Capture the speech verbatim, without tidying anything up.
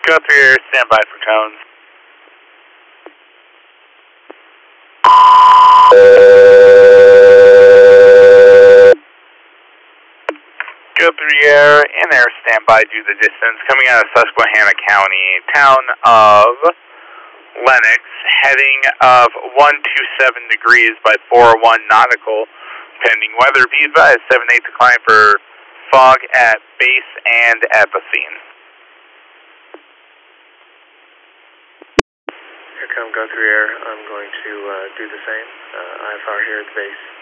Go through your standby for cones. Go through your in-air standby due the distance coming out of Susquehanna County, town of Lennox, heading of one two seven degrees by four one nautical, pending weather. Be advised, seven eight decline for fog at base and at the scene. Here come go through air. I'm going to uh, do the same. Uh, I F R here at the base.